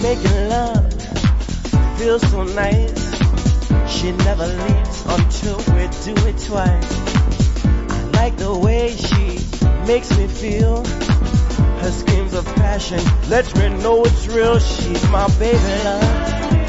Making love feels so nice. She never leaves until we do it twice. I like the way she makes me feel. Her screams of passion lets me know it's real. She's my baby love.